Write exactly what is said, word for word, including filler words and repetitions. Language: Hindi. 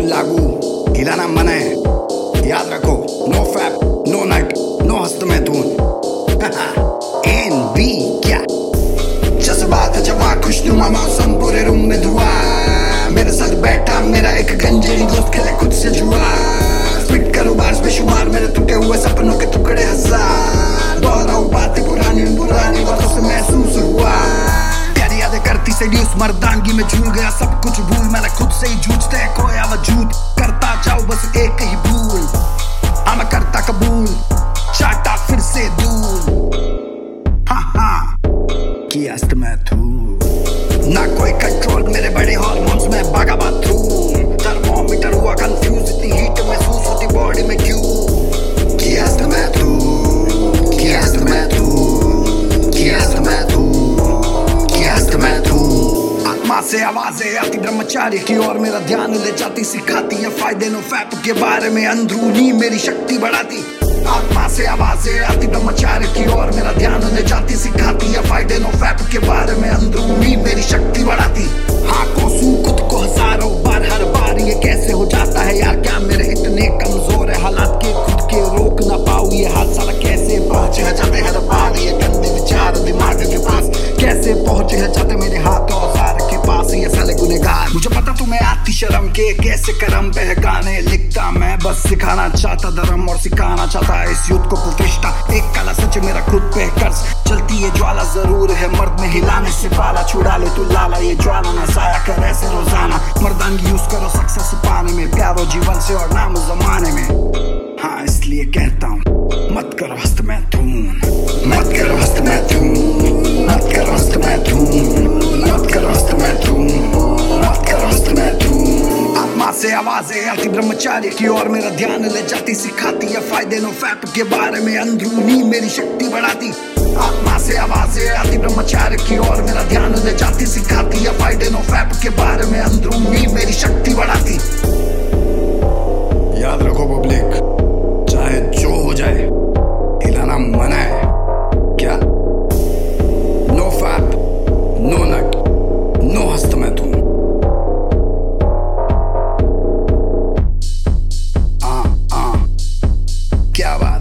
लागू, हिलाना मना है, याद रखो। No fap, no nut, no हस्त मैथून। एन बी क्या जज्बात है, जवा खुशनुमा मौसम, पूरे रूम में धुआं। मेरे साथ बैठा मेरा एक गंजेड़ी दोस्त, खेले खुद से जुआ। स्पिट करो बार्स बेशुमार, मेरे टूटे हुए सपनों के टुकड़े हजार। दोहराऊं बातें पुरानी पुरानी बातों से महसूस हुआ। प्यारी यादें करती सेड्यूस, मर्दानगी में झूल गया सब कुछ भूल। मैंने खुद से ही जूझते हैं खोया वजूद, करता जाओ बस एक ही भूल। हाँ मैं करता कबूल, चाटा फिर से दूर। हाँ हाँ किया मैथून, ना कोई कंट्रोल मेरे बड़े हार्मोन्स में, भागा बाथरूम। थर्मोमीटर हुआ कंफ्यूज, इतनी हीट महसूस होती बॉडी में क्यों। किया मैथून, किया मैथून, किया मैथून, किया मैथून। आत्मा से आवाजें आती ब्रह्मचारी की ओर, मेरा ध्यान ले जाती, सिखाती है फायदे नो फैप के बारे में, अंदरूनी मेरी शक्ति बढ़ाती। आत्मा से आवाजें आती ब्रह्मचारी की ओर, मेरा ध्यान ले जाती, सिखाती है फायदे नो फैप के बारे में, अंदरूनी मेरी शक्ति बढ़ाती। हाँ कोसू खुद को हजारों बार, हर बार ये कैसे हो जाता है यार, क्या मेरे इतने कमजोर है हालात के खुद के रोक ना पाऊं। ये हाथ साला कैसे पहुंचे है जाते हर बार, ये गंदे विचार दिमाग के पास कैसे पहुंचे है जाते मेरे हाथ औजार के पास। ये साले गुनहगार, मुझे पता तुम्हें आती शर्म के कैसे करम पे है गाने लिखता मैं, बस सिखाना चाहता धर्म और सिखाना चाहता इस युद्ध को प्रतिष्ठा। एक काला सच मेरा खुद पे कर्ज, चलती है ज्वाला जरूर है, मर्द में हिलाने से पाला छुड़ा ले तू लाला। ये ज्वाला ना साया कर ऐसे रोजाना, मर्दानगी यूज करो सक्सेस पाने में, प्यारो जीवन से और नाम जमाने में। हाँ इसलिए कहता हूँ मत करो हस्त मैथून, मत करो हस्त मैथून, मत करो हस्त मैथून, मत करो हस्त मैथून, मत करो हस्त मैथून। आत्मा से आवाजें आती ब्रह्मचारी की ओर, मेरा ध्यान ले जाती, सिखाती है फायदे नो फैप के बारे में, अंदरूनी मेरी शक्ति बढ़ाती। आत्मा से आवाजें आती ब्रह्मचारी की ओर, मेरा ध्यान ले जाती, सिखाती है फायदे नो फैप के बारे में, अंदरूनी मेरी शक्ति बढ़ाती। याद रखो पब्लिक, चाहे जो हो जाए हिलाना मना है। क्या no fap, no nut, no हस्त मैथून। आ, आ, क्या बात।